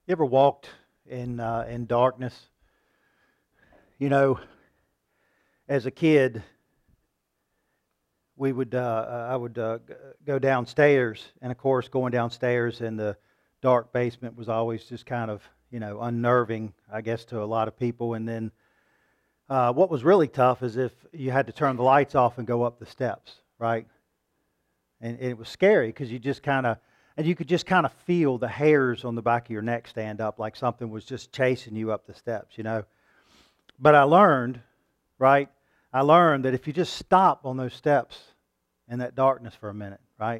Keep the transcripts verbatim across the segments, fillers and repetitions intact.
You ever walked in uh, in darkness? You know, as a kid, we would uh, I would uh, g- go downstairs, and of course, going downstairs in the dark basement was always just kind of you know unnerving, I guess, to a lot of people. And then uh, what was really tough is if you had to turn the lights off and go up the steps, right? And, and it was scary because you just kind of and you could just kind of feel the hairs on the back of your neck stand up like something was just chasing you up the steps, you know. But I learned, right? I learned that if you just stop on those steps in that darkness for a minute, right,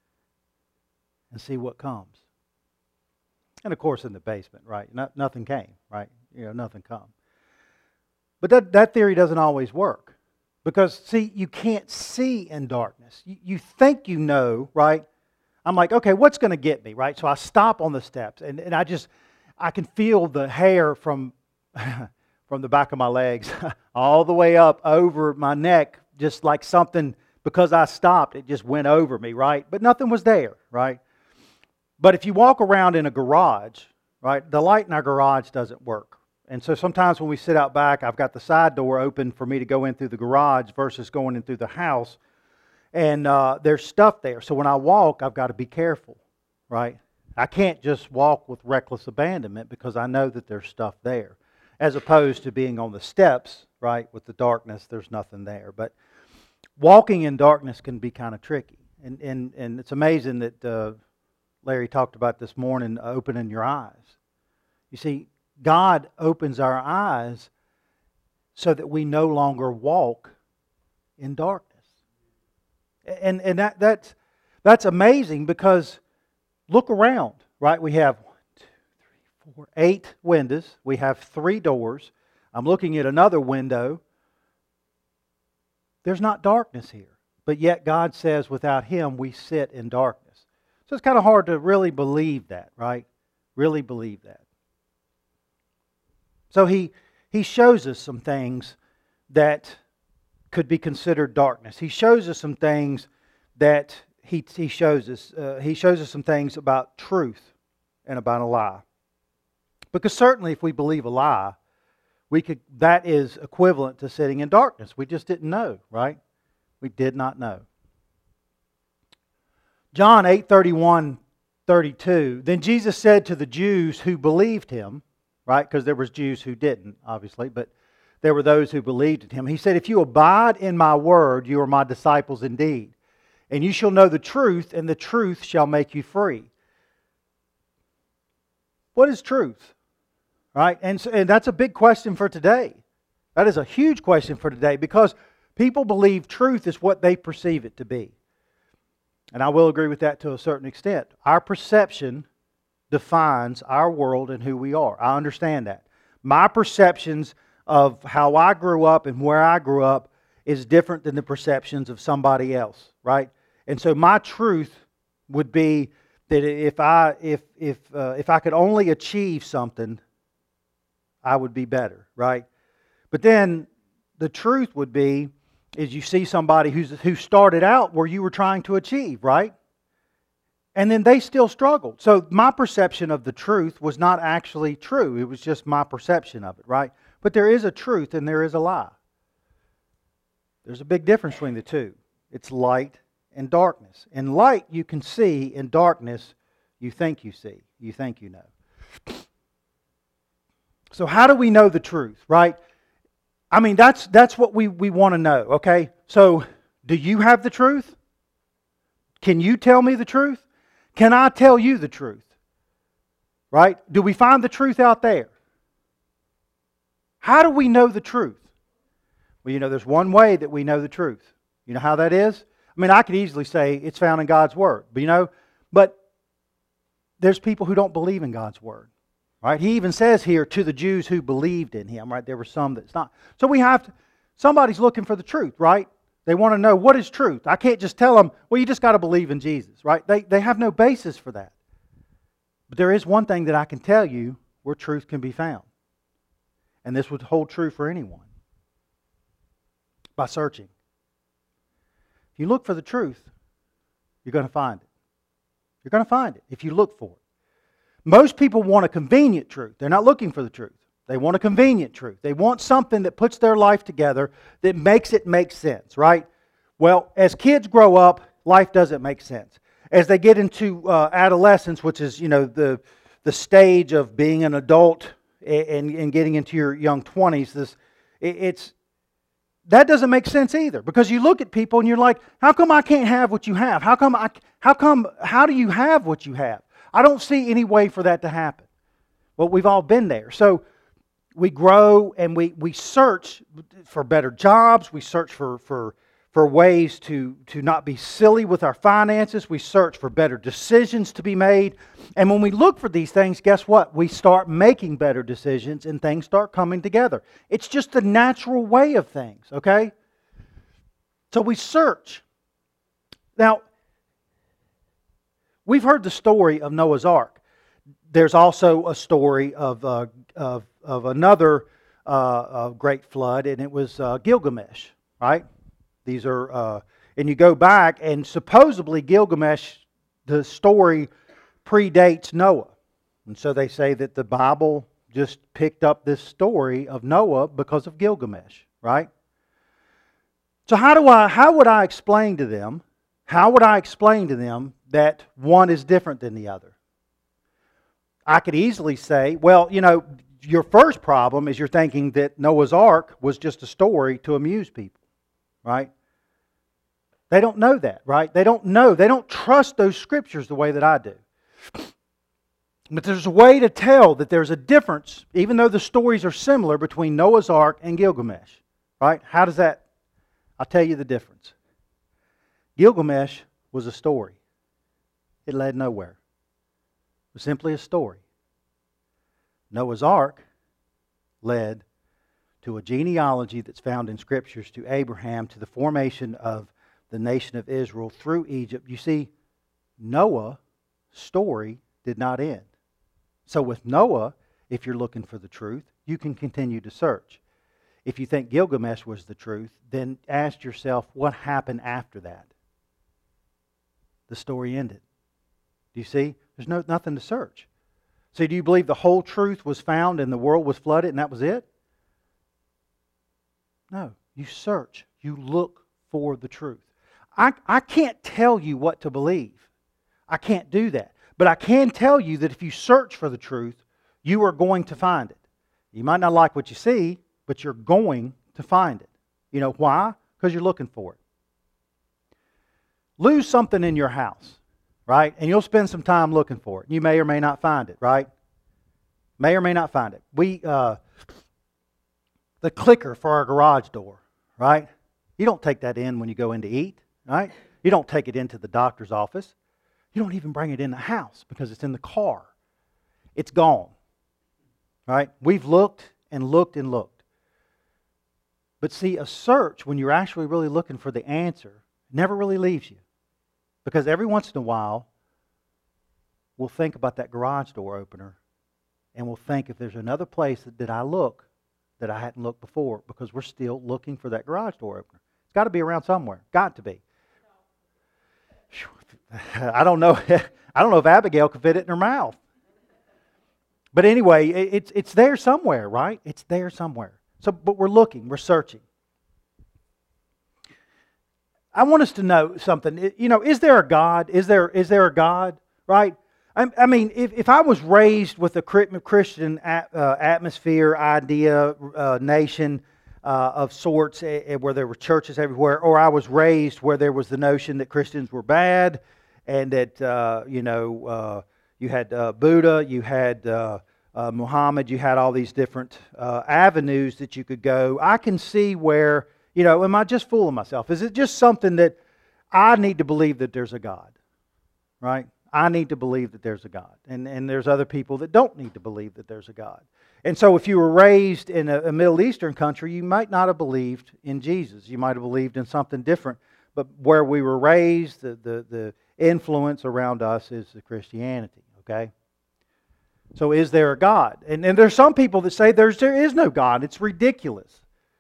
and see what comes. And of course, in the basement, right? No, nothing came, right? You know, nothing come. But that, that theory doesn't always work. Because, see, you can't see in darkness. You, you think you know, right? I'm like, okay, what's going to get me, right? So I stop on the steps, and, and I just, I can feel the hair from, from the back of my legs all the way up over my neck, just like something, because I stopped, it just went over me, right? But nothing was there, right? But if you walk around in a garage, right, the light in our garage doesn't work. And so sometimes when we sit out back, I've got the side door open for me to go in through the garage versus going in through the house. And uh, there's stuff there. So when I walk, I've got to be careful, right? I can't just walk with reckless abandonment because I know that there's stuff there. As opposed to being on the steps, right, with the darkness, there's nothing there. But walking in darkness can be kind of tricky. And, and, and it's amazing that uh, Larry talked about this morning, opening your eyes. You see, God opens our eyes so that we no longer walk in darkness. And and that that's that's amazing because look around, right? We have one, two, three, four, eight windows. We have three doors. I'm looking at another window. There's not darkness here. But yet God says without Him we sit in darkness. So it's kind of hard to really believe that, right? Really believe that. So he he shows us some things that could be considered darkness. He shows us some things that he he shows us. Uh, he shows us some things about truth and about a lie. Because certainly, if we believe a lie, we could that is equivalent to sitting in darkness. We just didn't know, right? We did not know. John eight thirty-one, thirty-two. Then Jesus said to the Jews who believed Him, right? Because there was Jews who didn't, obviously, but there were those who believed in Him. He said, if you abide in my word, you are my disciples indeed. And you shall know the truth, and the truth shall make you free. What is truth? Right? And, so, and that's a big question for today. That is a huge question for today because people believe truth is what they perceive it to be. And I will agree with that to a certain extent. Our perception defines our world and who we are. I understand that. My perceptions of how I grew up and where I grew up is different than the perceptions of somebody else, right? And so my truth would be that if I if if uh, if I could only achieve something, I would be better, right? But then the truth would be is you see somebody who's who started out where you were trying to achieve, right? And then they still struggled. So my perception of the truth was not actually true. It was just my perception of it, right? But there is a truth and there is a lie. There's a big difference between the two. It's light and darkness. In light you can see, in darkness you think you see. You think you know. So how do we know the truth, right? I mean, that's that's what we, we want to know, okay? So do you have the truth? Can you tell me the truth? Can I tell you the truth? Right? Do we find the truth out there? How do we know the truth? Well, you know, there's one way that we know the truth. You know how that is? I mean, I could easily say it's found in God's Word. But you know, but there's people who don't believe in God's Word. Right? He even says here, to the Jews who believed in Him. Right? There were some that's not. So we have to, somebody's looking for the truth, right? They want to know what is truth. I can't just tell them, well, you just got to believe in Jesus, right? They, they have no basis for that. But there is one thing that I can tell you where truth can be found. And this would hold true for anyone. By searching. If you look for the truth, you're going to find it. You're going to find it if you look for it. Most people want a convenient truth. They're not looking for the truth. They want a convenient truth. They want something that puts their life together, that makes it make sense, right? Well, as kids grow up, life doesn't make sense. As they get into uh, adolescence, which is, you know, the the stage of being an adult and, and getting into your young twenties, this it, it's that doesn't make sense either. Because you look at people and you're like, how come I can't have what you have? How come I how come how do you have what you have? I don't see any way for that to happen. Well, we've all been there. So we grow and we, we search for better jobs. We search for, for, for ways to, to not be silly with our finances. We search for better decisions to be made. And when we look for these things, guess what? We start making better decisions and things start coming together. It's just the natural way of things, okay? So we search. Now, we've heard the story of Noah's Ark. There's also a story of uh, of, of another uh, uh, great flood, and it was uh, Gilgamesh, right? These are, uh, and you go back, and supposedly Gilgamesh, the story predates Noah. And so they say that the Bible just picked up this story of Noah because of Gilgamesh, right? So how do I, how would I explain to them, how would I explain to them that one is different than the other? I could easily say, well, you know, your first problem is you're thinking that Noah's Ark was just a story to amuse people, right? They don't know that, right? They don't know. They don't trust those scriptures the way that I do. But there's a way to tell that there's a difference, even though the stories are similar, between Noah's Ark and Gilgamesh, right? How does that? I'll tell you the difference. Gilgamesh was a story. It led nowhere. It was simply a story. Noah's Ark led to a genealogy that's found in Scriptures to Abraham, to the formation of the nation of Israel through Egypt. You see, Noah's story did not end. So with Noah, if you're looking for the truth, you can continue to search. If you think Gilgamesh was the truth, then ask yourself what happened after that. The story ended. Do you see? There's no nothing to search. So do you believe the whole truth was found and the world was flooded and that was it? No. You search. You look for the truth. I, I can't tell you what to believe. I can't do that. But I can tell you that if you search for the truth, you are going to find it. You might not like what you see, but you're going to find it. You know why? Because you're looking for it. Lose something in your house. Right? And you'll spend some time looking for it. You may or may not find it, right? May or may not find it. We, uh, the clicker for our garage door, right? You don't take that in when you go in to eat, right? You don't take it into the doctor's office. You don't even bring it in the house because it's in the car. It's gone, right? We've looked and looked and looked. But see, a search, when you're actually really looking for the answer, never really leaves you. Because every once in a while, we'll think about that garage door opener and we'll think if there's another place that, that I look that I hadn't looked before, because we're still looking for that garage door opener. It's got to be around somewhere. Got to be. I don't know. I don't know if Abigail could fit it in her mouth. But anyway, it's it's there somewhere, right? It's there somewhere. So, but we're looking, we're searching. I want us to know something. You know, is there a God? Is there is there a God? Right? I, I mean, if, if I was raised with a Christian uh, atmosphere, idea, uh, nation uh, of sorts, uh, where there were churches everywhere, or I was raised where there was the notion that Christians were bad, and that uh, you know uh, you had uh, Buddha, you had uh, uh, Muhammad, you had all these different uh, avenues that you could go. I can see where. You know, am I just fooling myself? Is it just something that I need to believe that there's a God? Right? I need to believe that there's a God. And, and there's other people that don't need to believe that there's a God. And so if you were raised in a, a Middle Eastern country, you might not have believed in Jesus. You might have believed in something different. But where we were raised, the, the, the influence around us is the Christianity. Okay? So is there a God? And, and there's some people that say there's, there is no God. It's ridiculous.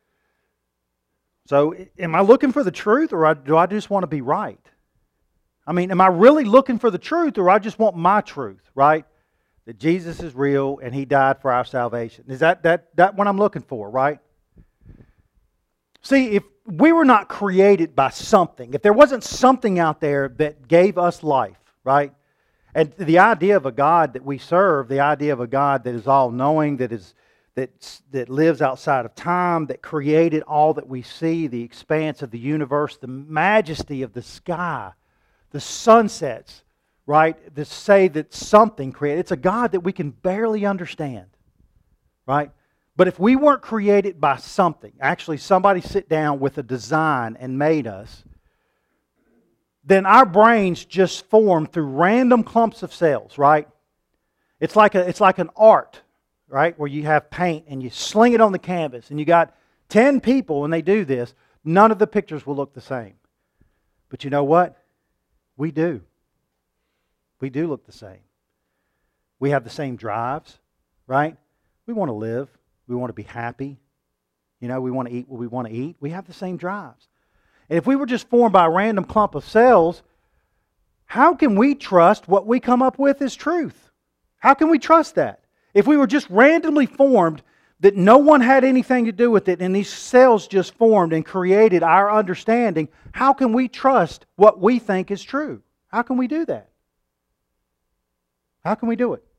So, am I looking for the truth, or do I just want to be right? I mean, am I really looking for the truth, or I just want my truth, right? that Jesus is real and He died for our salvation. Is that, that, that what I'm looking for, right? See, if we were not created by something, if there wasn't something out there that gave us life, right? And the idea of a God that we serve, the idea of a God that is all-knowing, that is that, that lives outside of time, that created all that we see, the expanse of the universe, the majesty of the sky, the sunsets, right? To say that something created, it's a God that we can barely understand, right? But if we weren't created by something, actually somebody sit down with a design and made us, then our brains just form through random clumps of cells, right? It's like a, it's like an art, right? Where you have paint and you sling it on the canvas and you got ten people and they do this. None of the pictures will look the same. But you know what? We do. We do look the same. We have the same drives, right? We want to live. We want to be happy. You know, we want to eat what we want to eat. We have the same drives. And if we were just formed by a random clump of cells, how can we trust what we come up with is truth? How can we trust that? If we were just randomly formed, that no one had anything to do with it, and these cells just formed and created our understanding, how can we trust what we think is true? How can we do that? How can we do it?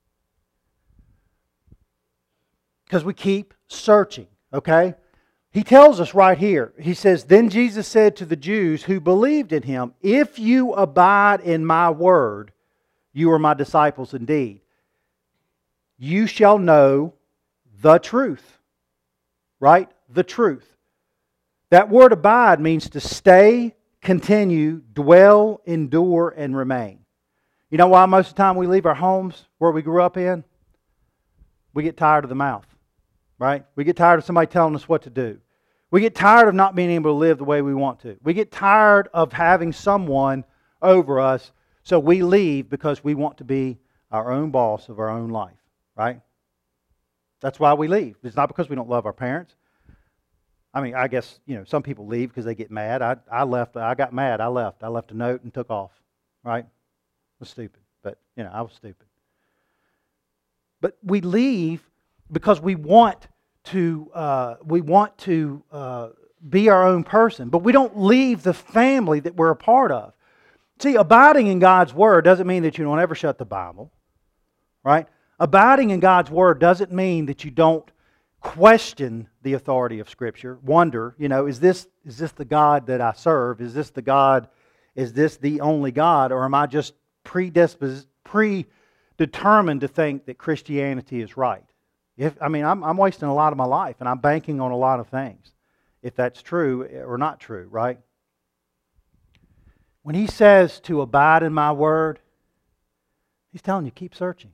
Because we keep searching, okay? He tells us right here, he says, "Then Jesus said to the Jews who believed in Him, 'If you abide in my word, you are my disciples indeed. You shall know the truth.'" Right? The truth. That word abide means to stay, continue, dwell, endure, and remain. You know why most of the time we leave our homes where we grew up in? We get tired of the mouth. Right? We get tired of somebody telling us what to do. We get tired of not being able to live the way we want to. We get tired of having someone over us, so we leave because we want to be our own boss of our own life. Right? That's why we leave. It's not because we don't love our parents. I mean, I guess, you know, some people leave because they get mad. I, I left. I got mad. I left. I left a note and took off. Right? It was stupid. But, you know, I was stupid. But we leave because we want to uh, we want to uh, be our own person, but we don't leave the family that we're a part of. See, abiding in God's Word doesn't mean that you don't ever shut the Bible, right? Abiding in God's Word doesn't mean that you don't question the authority of Scripture. Wonder, you know, is this is this the God that I serve? Is this the God? Is this the only God, or am I just predispos- predetermined to think that Christianity is right? If, I mean, I'm, I'm wasting a lot of my life, and I'm banking on a lot of things, if that's true or not true, right? When He says to abide in my word, He's telling you, keep searching.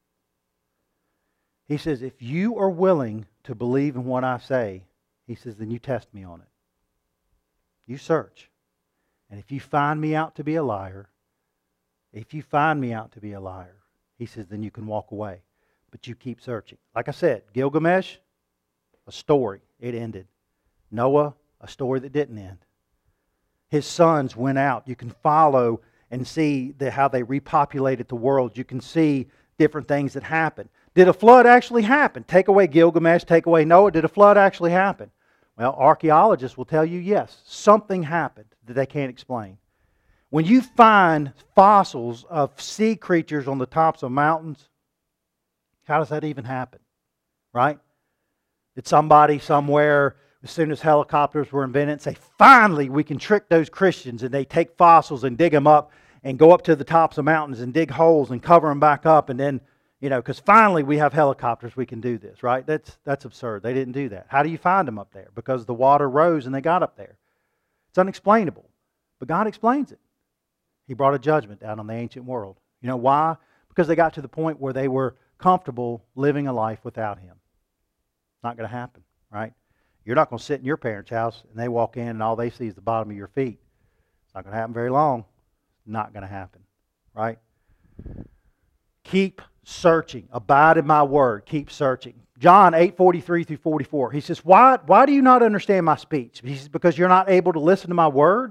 He says, if you are willing to believe in what I say, He says, then you test me on it. You search. And if you find me out to be a liar, if you find me out to be a liar, He says, then you can walk away. But you keep searching. Like I said, Gilgamesh, a story. It ended. Noah, a story that didn't end. His sons went out. You can follow and see the, how they repopulated the world. You can see different things that happened. Did a flood actually happen? Take away Gilgamesh, take away Noah. Did a flood actually happen? Well, archaeologists will tell you yes. Something happened that they can't explain. When you find fossils of sea creatures on the tops of mountains, how does that even happen? Right? Did somebody somewhere, as soon as helicopters were invented, say, finally we can trick those Christians, and they take fossils and dig them up and go up to the tops of mountains and dig holes and cover them back up, and then, you know, because finally we have helicopters, we can do this, right? That's, that's absurd. They didn't do that. How do you find them up there? Because the water rose and they got up there. It's unexplainable. But God explains it. He brought a judgment down on the ancient world. You know why? Because they got to the point where they were comfortable living a life without Him. Not going to happen, right? You're not going to sit in your parents' house and they walk in and all they see is the bottom of your feet. It's not going to happen very long. Not going to happen, right? Keep searching. Abide in my word. Keep searching. John eight forty-three through forty-four. He says, why, why do you not understand my speech? He says, because you're not able to listen to my word.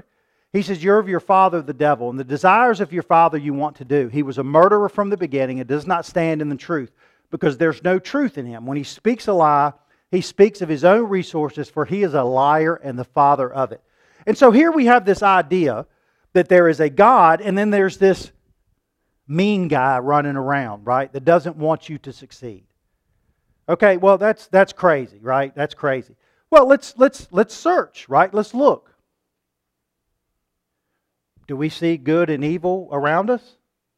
He says, you're of your father, the devil, and the desires of your father you want to do. He was a murderer from the beginning and does not stand in the truth, because there's no truth in him. When he speaks a lie, he speaks of his own resources, for he is a liar and the father of it. And so here we have this idea that there is a God, and then there's this mean guy running around, right, that doesn't want you to succeed. Okay, well, that's that's crazy, right? That's crazy. Well, let's let's let's search, right? Let's look. Do we see good and evil around us?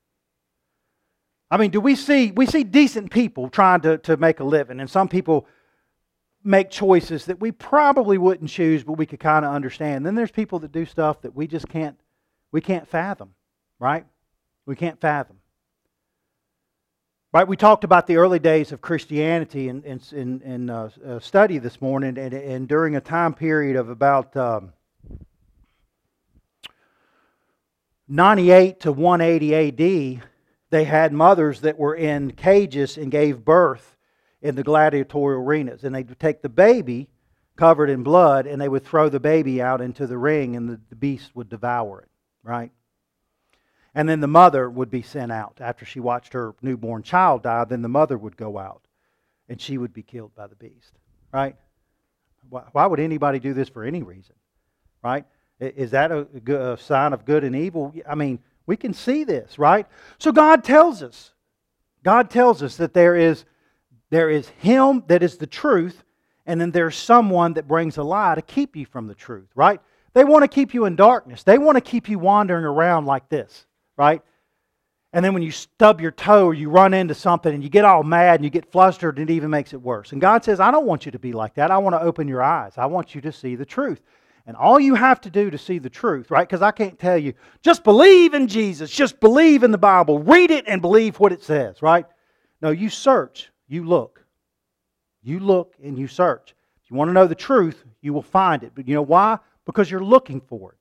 I mean, do we see we see decent people trying to, to make a living, and some people make choices that we probably wouldn't choose, but we could kind of understand. Then there's people that do stuff that we just can't we can't fathom, right? We can't fathom. Right, we talked about the early days of Christianity in in, in, in uh, uh, study this morning, and, and during a time period of about um, ninety-eight to one eighty A D, they had mothers that were in cages and gave birth in the gladiatorial arenas. And they would take the baby covered in blood and they would throw the baby out into the ring, and the, the beast would devour it, right? And then the mother would be sent out. After she watched her newborn child die, then the mother would go out and she would be killed by the beast, right? Why would anybody do this for any reason, right? Is that a, a sign of good and evil? I mean, we can see this, right? So God tells us, God tells us that there is, there is Him that is the truth, and then there's someone that brings a lie to keep you from the truth, right? They want to keep you in darkness. They want to keep you wandering around like this, right? And then when you stub your toe or you run into something and you get all mad and you get flustered, it even makes it worse. And God says, I don't want you to be like that. I want to open your eyes. I want you to see the truth. And all you have to do to see the truth, right? Because I can't tell you, just believe in Jesus, just believe in the Bible, read it and believe what it says, right? No, you search, you look. You look and you search. If you want to know the truth, you will find it. But you know why? Because you're looking for it.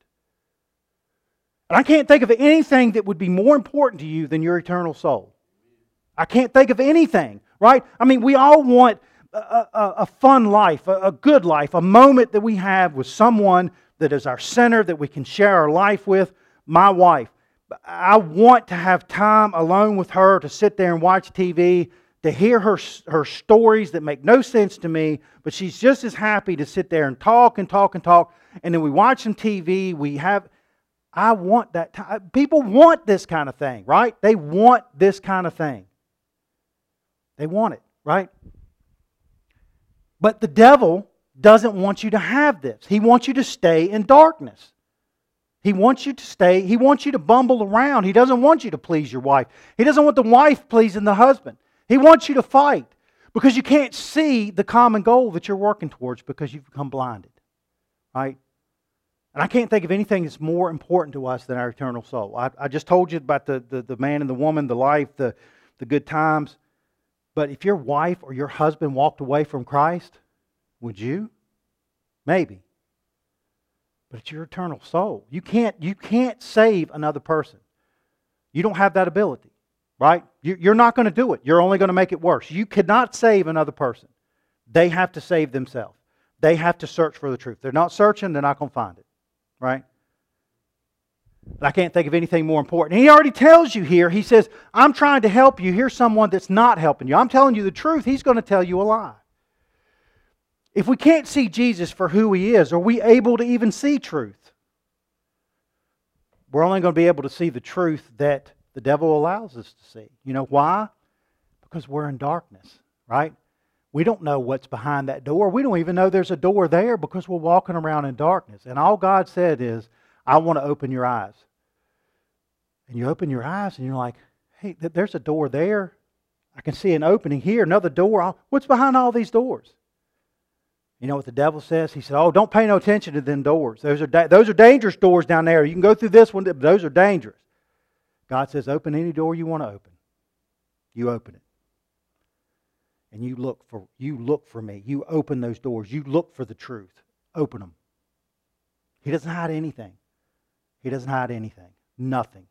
And I can't think of anything that would be more important to you than your eternal soul. I can't think of anything, right? I mean, we all want a, a, a fun life, a, a good life, a moment that we have with someone that is our center, that we can share our life with. My wife. I want to have time alone with her, to sit there and watch T V, to hear her, her stories that make no sense to me, but she's just as happy to sit there and talk and talk and talk. And then we watch some T V, we have... I want that time. People want this kind of thing, right? They want this kind of thing. They want it, right? But the devil doesn't want you to have this. He wants you to stay in darkness. He wants you to stay, he wants you to bumble around. He doesn't want you to please your wife. He doesn't want the wife pleasing the husband. He wants you to fight because you can't see the common goal that you're working towards because you've become blinded, right? And I can't think of anything that's more important to us than our eternal soul. I, I just told you about the, the, the man and the woman, the life, the, the good times. But if your wife or your husband walked away from Christ, would you? Maybe. But it's your eternal soul. You can't, you can't save another person. You don't have that ability, right? You, you're not going to do it. You're only going to make it worse. You cannot save another person. They have to save themselves. They have to search for the truth. They're not searching, they're not going to find it. Right? But I can't think of anything more important. And he already tells you here, he says, I'm trying to help you. Here's someone that's not helping you. I'm telling you the truth. He's going to tell you a lie. If we can't see Jesus for who He is, are we able to even see truth? We're only going to be able to see the truth that the devil allows us to see. You know why? Because we're in darkness, right? We don't know what's behind that door. We don't even know there's a door there because we're walking around in darkness. And all God said is, I want to open your eyes. And you open your eyes and you're like, hey, there's a door there. I can see an opening here, another door. What's behind all these doors? You know what the devil says? He said, oh, don't pay no attention to them doors. Those are, da- those are dangerous doors down there. You can go through this one, but those are dangerous. God says, open any door you want to open. You open it. And you look for you look for me. You open those doors. You look for the truth. Open them. He doesn't hide anything. He doesn't hide anything. Nothing.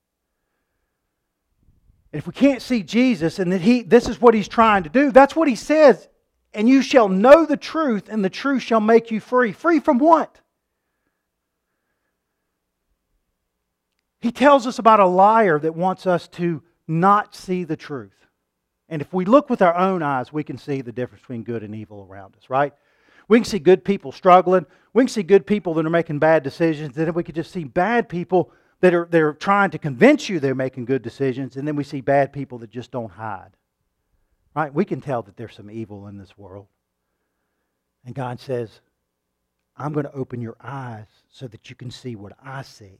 And if we can't see Jesus and that he this is what He's trying to do, that's what He says. And you shall know the truth, and the truth shall make you free. Free from what? He tells us about a liar that wants us to not see the truth. And if we look with our own eyes, we can see the difference between good and evil around us, right? We can see good people struggling. We can see good people that are making bad decisions. And then we can just see bad people that are they're trying to convince you they're making good decisions. And then we see bad people that just don't hide. Right? We can tell that there's some evil in this world. And God says, I'm going to open your eyes so that you can see what I see.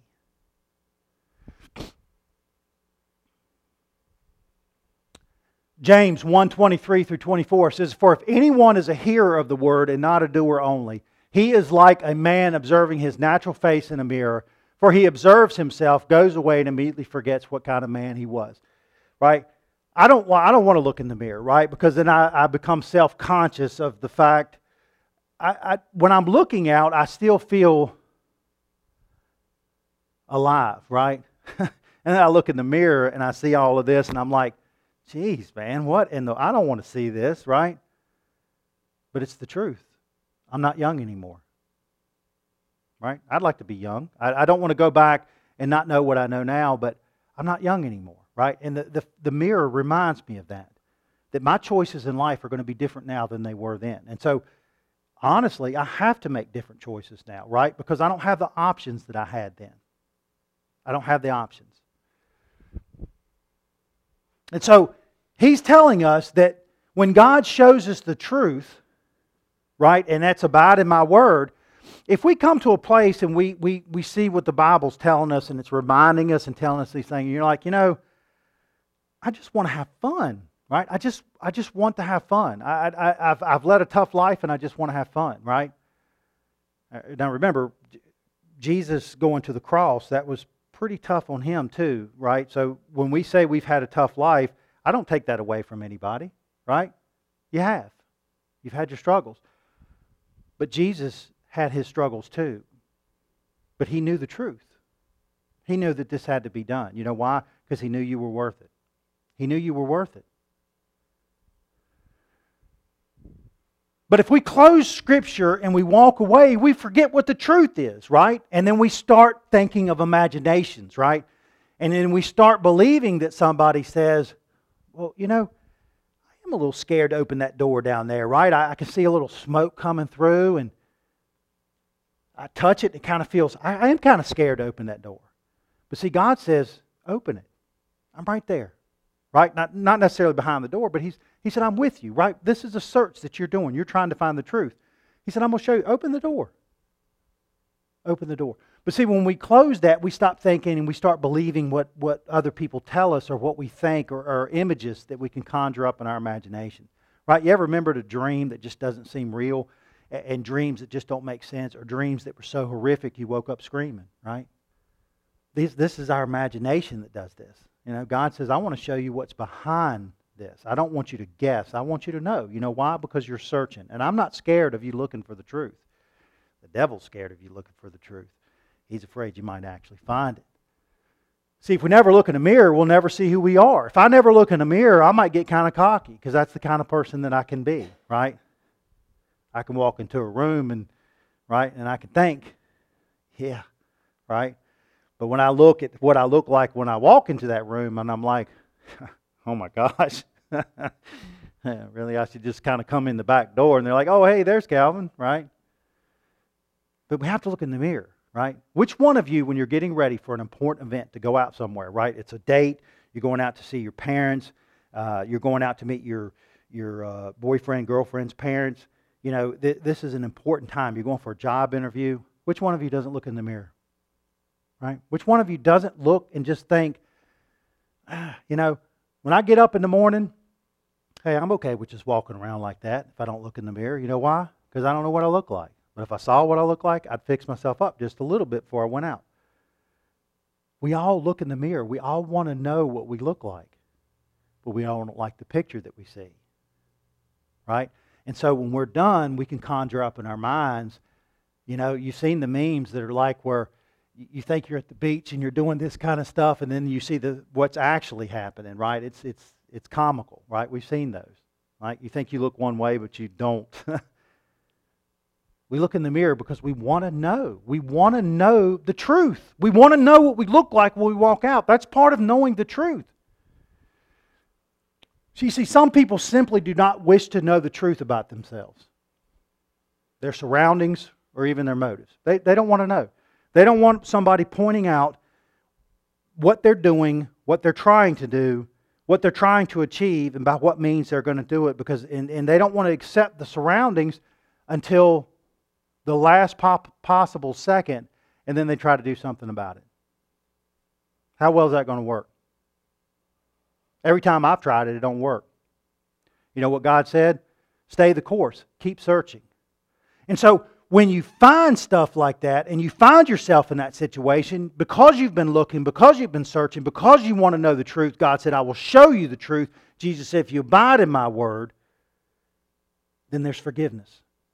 James one twenty-three through twenty-four says, For if anyone is a hearer of the word and not a doer only, he is like a man observing his natural face in a mirror. For he observes himself, goes away, and immediately forgets what kind of man he was. Right? I don't, I don't want to look in the mirror, right? Because then I, I become self-conscious of the fact, I, I, when I'm looking out, I still feel alive, right? And then I look in the mirror and I see all of this and I'm like, geez, man, what in the... I don't want to see this, right? But it's the truth. I'm not young anymore. Right? I'd like to be young. I, I don't want to go back and not know what I know now, but I'm not young anymore, right? And the, the, the mirror reminds me of that. That my choices in life are going to be different now than they were then. And so, honestly, I have to make different choices now, right? Because I don't have the options that I had then. I don't have the options. And so, He's telling us that when God shows us the truth, right, and that's abide in my word, if we come to a place and we, we, we see what the Bible's telling us and it's reminding us and telling us these things, and you're like, you know, I just want to have fun, right? I just I just want to have fun. I, I, I've, I've led a tough life and I just want to have fun, right? Now remember, Jesus going to the cross, that was pretty tough on Him too, right? So when we say we've had a tough life, I don't take that away from anybody, right? You have. You've had your struggles. But Jesus had His struggles too. But He knew the truth. He knew that this had to be done. You know why? Because He knew you were worth it. He knew you were worth it. But if we close Scripture and we walk away, we forget what the truth is, right? And then we start thinking of imaginations, right? And then we start believing that somebody says, well, you know, I'm a little scared to open that door down there, right? I, I can see a little smoke coming through and I touch it and it kind of feels, I, I am kind of scared to open that door. But see, God says, open it. I'm right there. Right? Not, not necessarily behind the door, but he's, He said, I'm with you, right? This is a search that you're doing. You're trying to find the truth. He said, I'm going to show you. Open the door. Open the door. But see, when we close that, we stop thinking and we start believing what, what other people tell us or what we think or, or images that we can conjure up in our imagination. Right? You ever remembered a dream that just doesn't seem real and, and dreams that just don't make sense or dreams that were so horrific you woke up screaming, right? This, this is our imagination that does this. You know, God says, I want to show you what's behind this. I don't want you to guess. I want you to know. You know why? Because you're searching. And I'm not scared of you looking for the truth. The devil's scared of you looking for the truth. He's afraid you might actually find it. See, if we never look in a mirror, we'll never see who we are. If I never look in a mirror, I might get kind of cocky because that's the kind of person that I can be, right? I can walk into a room and, right, and I can think, yeah, right? But when I look at what I look like when I walk into that room and I'm like, oh my gosh, really I should just kind of come in the back door and they're like, oh, hey, there's Calvin, right? But we have to look in the mirror, right? Which one of you, when you're getting ready for an important event to go out somewhere, right? It's a date, you're going out to see your parents, uh, you're going out to meet your, your uh, boyfriend, girlfriend's parents. You know, th- this is an important time. You're going for a job interview. Which one of you doesn't look in the mirror? Right? Which one of you doesn't look and just think, ah, you know, when I get up in the morning, hey, I'm okay with just walking around like that if I don't look in the mirror. You know why? Because I don't know what I look like. But if I saw what I look like, I'd fix myself up just a little bit before I went out. We all look in the mirror. We all want to know what we look like. But we all don't like the picture that we see. Right? And so when we're done, we can conjure up in our minds, you know, you've seen the memes that are like where you think you're at the beach and you're doing this kind of stuff, and then you see the what's actually happening, right? It's it's it's comical, right? We've seen those, right? You think you look one way, but you don't. We look in the mirror because we want to know. We want to know the truth. We want to know what we look like when we walk out. That's part of knowing the truth. So you see, some people simply do not wish to know the truth about themselves, their surroundings, or even their motives. They, they don't want to know. They don't want somebody pointing out what they're doing, what they're trying to do, what they're trying to achieve, and by what means they're going to do it. Because and, and they don't want to accept the surroundings until the last pop, possible second, and then they try to do something about it. How well is that going to work? Every time I've tried it, it don't work. You know what God said? Stay the course. Keep searching. And so when you find stuff like that and you find yourself in that situation, because you've been looking, because you've been searching, because you want to know the truth, God said, I will show you the truth. Jesus said, if you abide in my word, then there's forgiveness.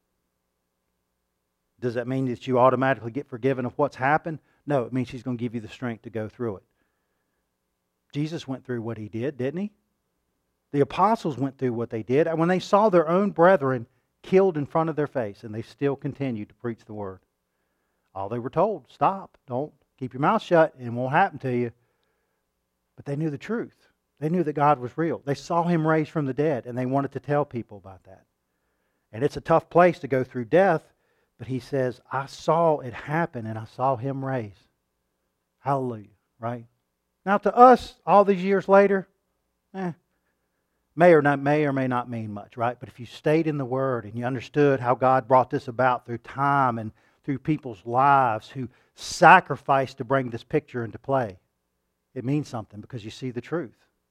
Does that mean that you automatically get forgiven of what's happened? No, it means He's going to give you the strength to go through it. Jesus went through what He did, didn't He? The apostles went through what they did. And when they saw their own brethren killed in front of their face, and they still continued to preach the word. All they were told, stop, don't, keep your mouth shut, and it won't happen to you. But they knew the truth. They knew that God was real. They saw Him raised from the dead, and they wanted to tell people about that. And it's a tough place to go through death, but He says, I saw it happen, and I saw Him raised. Hallelujah, right? Now to us, all these years later, eh, may or not may or may not mean much, right? But if you stayed in the Word and you understood how God brought this about through time and through people's lives who sacrificed to bring this picture into play, it means something because you see the truth.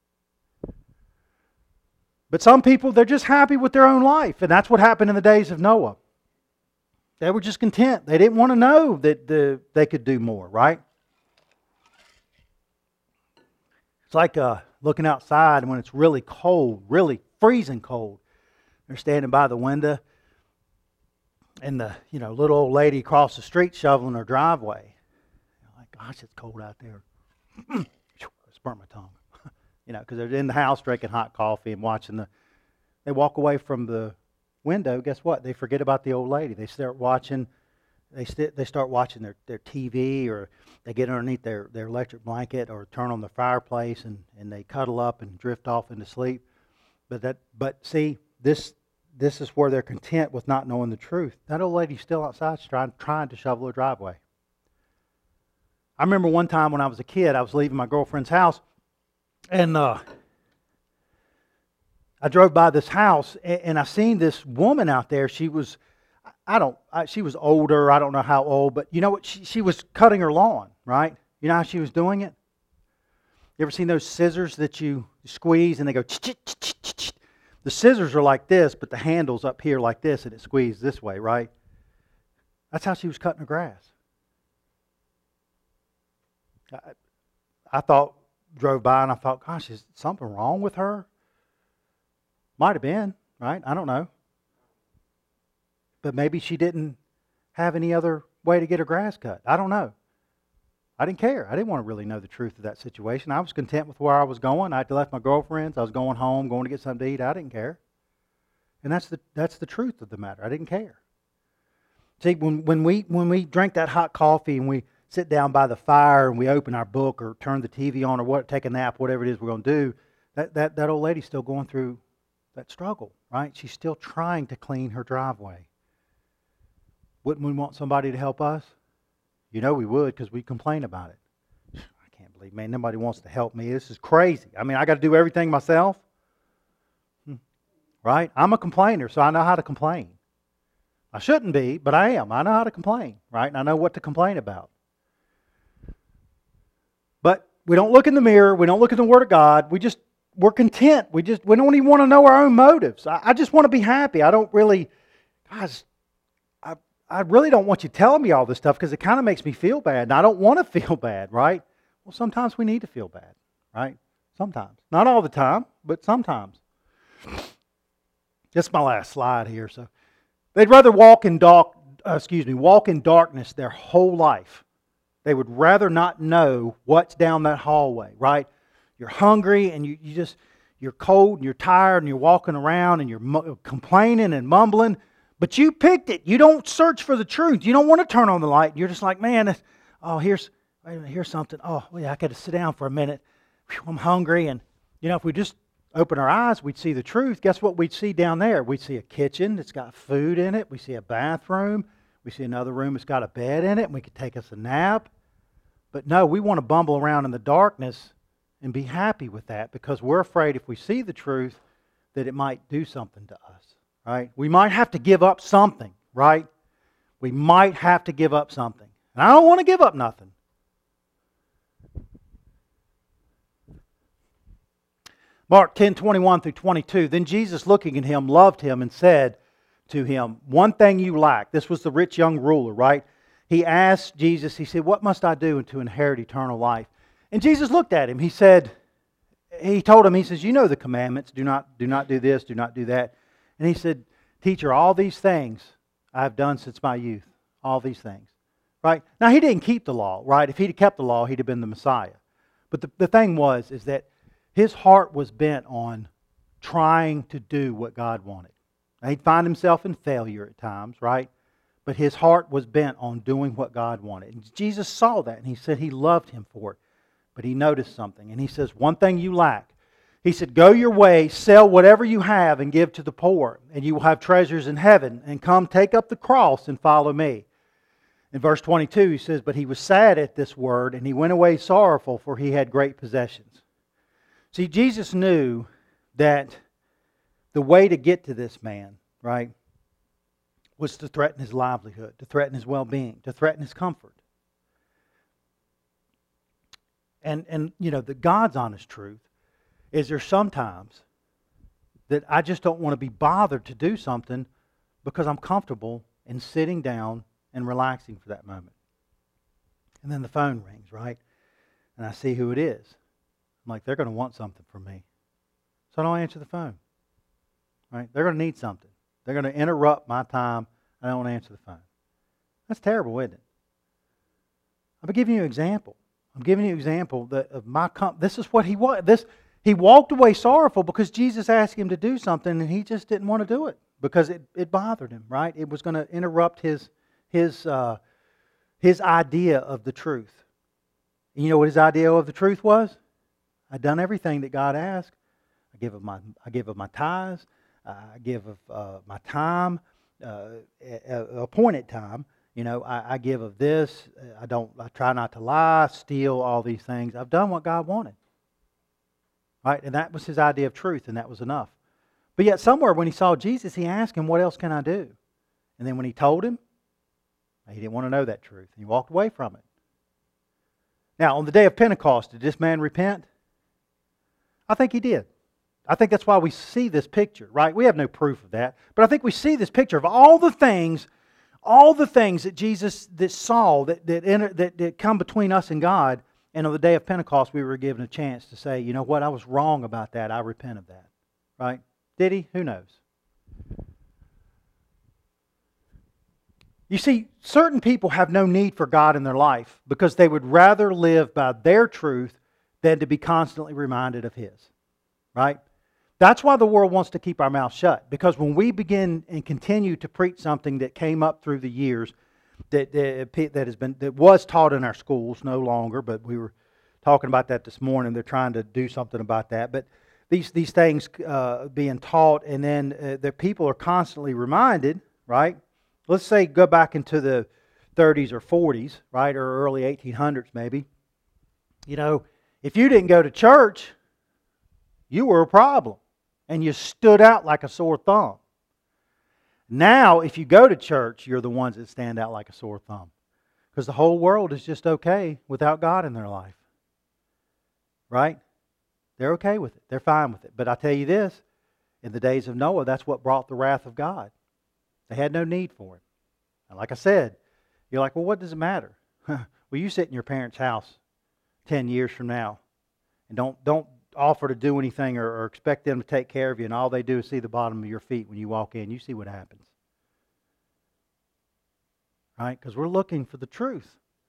But some people, they're just happy with their own life, and that's what happened in the days of Noah. They were just content. They didn't want to know that the, they could do more, right? It's like uh, looking outside when it's really cold, really freezing cold. They're standing by the window, and the you know little old lady across the street shoveling her driveway. You're like, gosh, it's cold out there. It's burnt my tongue. you know, because they're in the house drinking hot coffee and watching the. They walk away from the window. Guess what? They forget about the old lady. They start watching. They st- they start watching their, their T V, or they get underneath their, their electric blanket or turn on the fireplace and, and they cuddle up and drift off into sleep. But that but see, this this is where they're content with not knowing the truth. That old lady's still outside trying, trying to shovel her driveway. I remember one time when I was a kid, I was leaving my girlfriend's house, and uh, I drove by this house, and, and I seen this woman out there. She was I don't, I, she was older, I don't know how old, but you know what, she, she was cutting her lawn, right? You know how she was doing it? You ever seen those scissors that you squeeze and they go, ch-ch-ch-ch-ch? The scissors are like this, but the handle's up here like this, and it squeezes this way, right? That's how she was cutting her grass. I, I thought, drove by and I thought, gosh, is something wrong with her? Might have been, right? I don't know. But maybe she didn't have any other way to get her grass cut. I don't know. I didn't care. I didn't want to really know the truth of that situation. I was content with where I was going. I had left my girlfriends. I was going home, going to get something to eat. I didn't care. And that's the that's the truth of the matter. I didn't care. See, when, when we when we drink that hot coffee and we sit down by the fire and we open our book or turn the T V on or what, take a nap, whatever it is we're going to do, that, that, that old lady's still going through that struggle, right? She's still trying to clean her driveway. Wouldn't we want somebody to help us? You know we would, because we complain about it. I can't believe, man, nobody wants to help me. This is crazy. I mean, I got to do everything myself. Hmm. Right? I'm a complainer, so I know how to complain. I shouldn't be, but I am. I know how to complain, right? And I know what to complain about. But we don't look in the mirror. We don't look at the Word of God. We just, we're content. We just, we don't even want to know our own motives. I, I just want to be happy. I don't really, guys, I, I really don't want you telling me all this stuff because it kind of makes me feel bad. And I don't want to feel bad, right? Well, sometimes we need to feel bad, right? Sometimes. Not all the time, but sometimes. This is my last slide here. So they'd rather walk in dark, uh, excuse me, walk in darkness their whole life. They would rather not know what's down that hallway, right? You're hungry and you, you just, you're cold and you're tired and you're walking around and you're mu- complaining and mumbling, But you picked it. You don't search for the truth. You don't want to turn on the light. You're just like, man, oh, here's, wait a minute, here's something. Oh, yeah, I got to sit down for a minute. Whew, I'm hungry. And, you know, if we just open our eyes, we'd see the truth. Guess what we'd see down there? We'd see a kitchen that's got food in it. We see a bathroom. We see another room that's got a bed in it, and we could take us a nap. But no, we want to bumble around in the darkness and be happy with that because we're afraid if we see the truth that it might do something to us, right? We might have to give up something, right? We might have to give up something. And I don't want to give up nothing. Mark ten, twenty-one through twenty-two. Then Jesus, looking at him, loved him and said to him, one thing you lack. This was the rich young ruler, right? He asked Jesus, he said, what must I do to inherit eternal life? And Jesus looked at him. He said, he told him, he says, you know the commandments. Do not, do not do this, do not do that. And he said, teacher, all these things I've done since my youth. All these things. Right? Now, he didn't keep the law, right? If he'd have kept the law, he'd have been the Messiah. But the, the thing was, is that his heart was bent on trying to do what God wanted. Now, he'd find himself in failure at times, right? But his heart was bent on doing what God wanted. And Jesus saw that, and he said he loved him for it. But he noticed something, and he says, one thing you lack. He said, go your way, sell whatever you have, and give to the poor, and you will have treasures in heaven. And come, take up the cross, and follow me. In verse twenty-two, he says, but he was sad at this word, and he went away sorrowful, for he had great possessions. See, Jesus knew that the way to get to this man, right, was to threaten his livelihood, to threaten his well-being, to threaten his comfort. And, and you know, the God's honest truth is there's sometimes that I just don't want to be bothered to do something because I'm comfortable in sitting down and relaxing for that moment. And then the phone rings, right? And I see who it is. I'm like, they're going to want something from me. So I don't answer the phone. Right? They're going to need something. They're going to interrupt my time. I don't want to answer the phone. That's terrible, isn't it? I'm giving you an example. I'm giving you an example that of my com- this is what he was. This he walked away sorrowful because Jesus asked him to do something and he just didn't want to do it because it, it bothered him, right? It was going to interrupt his his uh, his idea of the truth. And you know what his idea of the truth was? I'd done everything that God asked. I give of my I give of my tithes. I give of uh, my time, uh, appointed time. You know, I, I give of this. I don't. I try not to lie, steal, all these things. I've done what God wanted, right? And that was his idea of truth, and that was enough. But yet, somewhere when he saw Jesus, he asked him, "What else can I do?" And then when he told him, he didn't want to know that truth. He walked away from it. Now, on the day of Pentecost, did this man repent? I think he did. I think that's why we see this picture, right? We have no proof of that. But I think we see this picture of all the things, all the things that Jesus that saw that that, enter, that that come between us and God. And on the day of Pentecost, we were given a chance to say, you know what, I was wrong about that. I repent of that. Right? Did he? Who knows? You see, certain people have no need for God in their life because they would rather live by their truth than to be constantly reminded of His. Right? That's why the world wants to keep our mouth shut. Because when we begin and continue to preach something that came up through the years, that that, that has been that was taught in our schools, no longer, but we were talking about that this morning. They're trying to do something about that. But these these things uh, being taught, and then uh, the people are constantly reminded, right? Let's say go back into the thirties or forties, right, or early eighteen hundreds maybe. You know, if you didn't go to church, you were a problem. And you stood out like a sore thumb. Now, if you go to church, you're the ones that stand out like a sore thumb. Because the whole world is just okay without God in their life. Right? They're okay with it. They're fine with it. But I tell you this, in the days of Noah, that's what brought the wrath of God. They had no need for it. And like I said, you're like, well, what does it matter? Well, you sit in your parents' house ten years from now and don't don't offer to do anything or, or expect them to take care of you, and all they do is see the bottom of your feet when you walk in. You see what happens. Right? Because we're looking for the truth.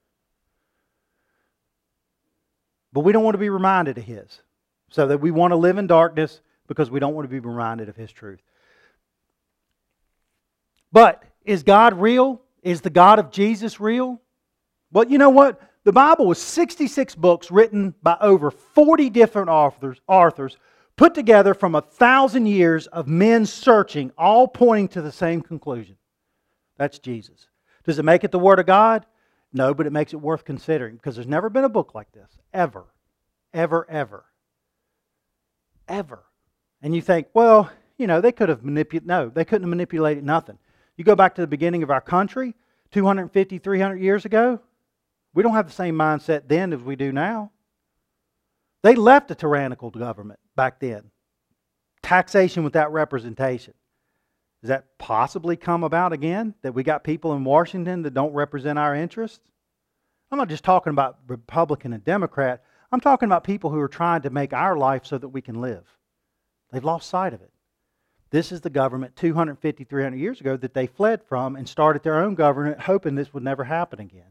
But we don't want to be reminded of His. So that we want to live in darkness because we don't want to be reminded of His truth. But is God real? Is the God of Jesus real? Well, you know what? The Bible was sixty-six books written by over forty different authors, authors put together from a thousand years of men searching, all pointing to the same conclusion. That's Jesus. Does it make it the Word of God? No, but it makes it worth considering because there's never been a book like this. Ever. Ever, ever. Ever. And you think, well, you know, they could have manipulated. No, they couldn't have manipulated nothing. You go back to the beginning of our country, two hundred fifty, three hundred years ago, we don't have the same mindset then as we do now. They left a tyrannical government back then. Taxation without representation. Does that possibly come about again? That we got people in Washington that don't represent our interests? I'm not just talking about Republican and Democrat. I'm talking about people who are trying to make our life so that we can live. They've lost sight of it. This is the government two hundred fifty, three hundred years ago that they fled from and started their own government hoping this would never happen again.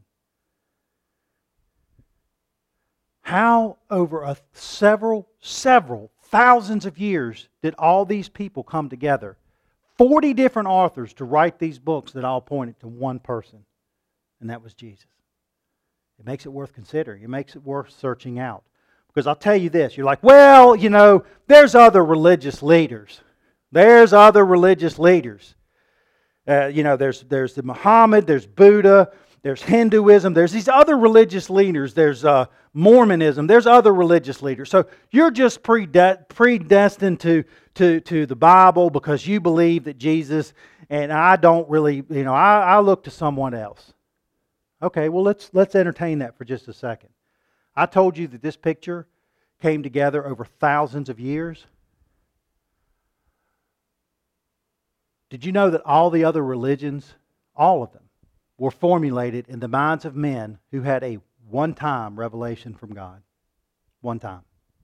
How over a several, several thousands of years did all these people come together? forty different authors to write these books that all pointed to one person, and that was Jesus. It makes it worth considering. It makes it worth searching out. Because I'll tell you this, you're like, well, you know, there's other religious leaders. There's other religious leaders. Uh, you know, there's there's the Muhammad, there's Buddha, there's Hinduism, there's these other religious leaders, there's uh, Mormonism, there's other religious leaders. So you're just prede- predestined to, to, to the Bible because you believe that Jesus, and I don't really, you know, I, I look to someone else. Okay, well, let's let's entertain that for just a second. I told you that this picture came together over thousands of years. Did you know that all the other religions, all of them, were formulated in the minds of men who had a one-time revelation from God? One time.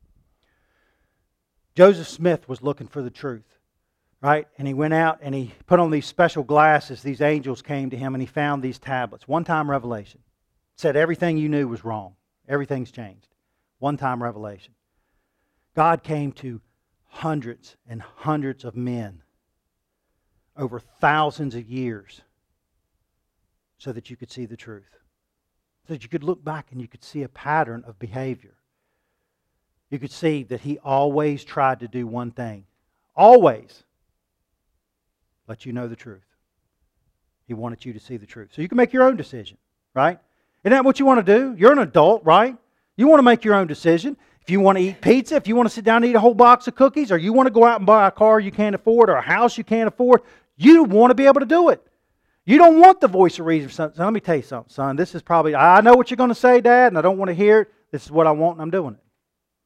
Joseph Smith was looking for the truth, right? And he went out and he put on these special glasses. These angels came to him and he found these tablets. One-time revelation. Said everything you knew was wrong. Everything's changed. One-time revelation. God came to hundreds and hundreds of men over thousands of years so that you could see the truth. So that you could look back and you could see a pattern of behavior. You could see that He always tried to do one thing. Always let you know the truth. He wanted you to see the truth. So you can make your own decision, right? Isn't that what you want to do? You're an adult, right? You want to make your own decision. If you want to eat pizza, if you want to sit down and eat a whole box of cookies, or you want to go out and buy a car you can't afford or a house you can't afford, you want to be able to do it. You don't want the voice of reason. So let me tell you something, son. This is probably, I know what you're going to say, Dad, and I don't want to hear it. This is what I want, and I'm doing it.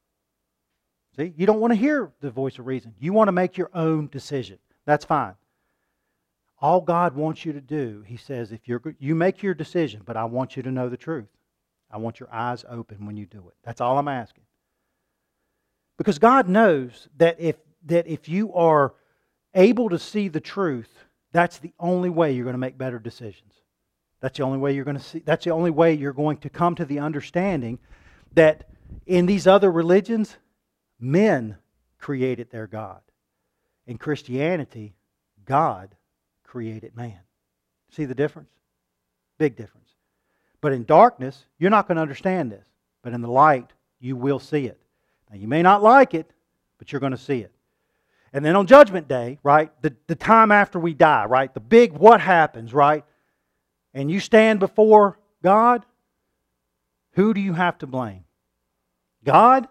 See? You don't want to hear the voice of reason. You want to make your own decision. That's fine. All God wants you to do, He says, if you're you make your decision, but I want you to know the truth. I want your eyes open when you do it. That's all I'm asking. Because God knows that if that if you are able to see the truth, that's the only way you're going to make better decisions. That's the only way you're going to see. That's the only way you're going to come to the understanding that in these other religions, men created their God. In Christianity, God created man. See the difference? Big difference. But in darkness, you're not going to understand this. But in the light, you will see it. Now, you may not like it, but you're going to see it. And then on Judgment Day, right, the, the time after we die, right, the big what happens, right, and you stand before God, who do you have to blame? God?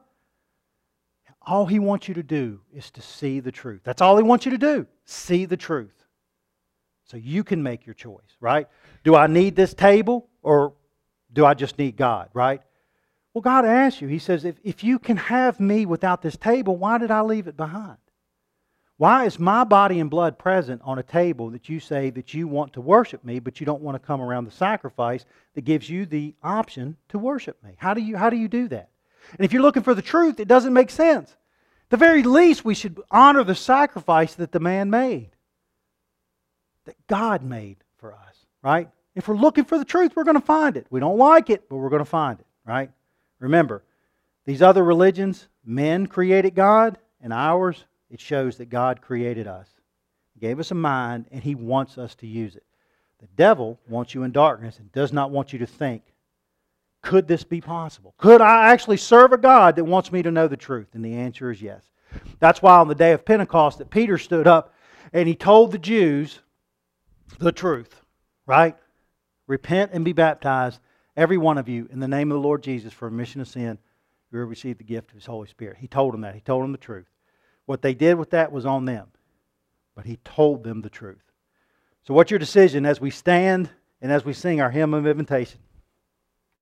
All He wants you to do is to see the truth. That's all He wants you to do. See the truth. So you can make your choice, right? Do I need this table or do I just need God, right? Well, God asks you, He says, if, if you can have me without this table, why did I leave it behind? Why is my body and blood present on a table that you say that you want to worship me, but you don't want to come around the sacrifice that gives you the option to worship me? How do you, how do you do that? And if you're looking for the truth, it doesn't make sense. At the very least, we should honor the sacrifice that the man made, that God made for us, right? If we're looking for the truth, we're going to find it. We don't like it, but we're going to find it, right? Remember, these other religions, men created God, and ours, it shows that God created us. He gave us a mind, and He wants us to use it. The devil wants you in darkness and does not want you to think, could this be possible? Could I actually serve a God that wants me to know the truth? And the answer is yes. That's why on the day of Pentecost that Peter stood up and he told the Jews the truth, right? Repent and be baptized, every one of you, in the name of the Lord Jesus for remission of sin. You will receive the gift of His Holy Spirit. He told them that. He told them the truth. What they did with that was on them. But He told them the truth. So what's your decision as we stand and as we sing our hymn of invitation?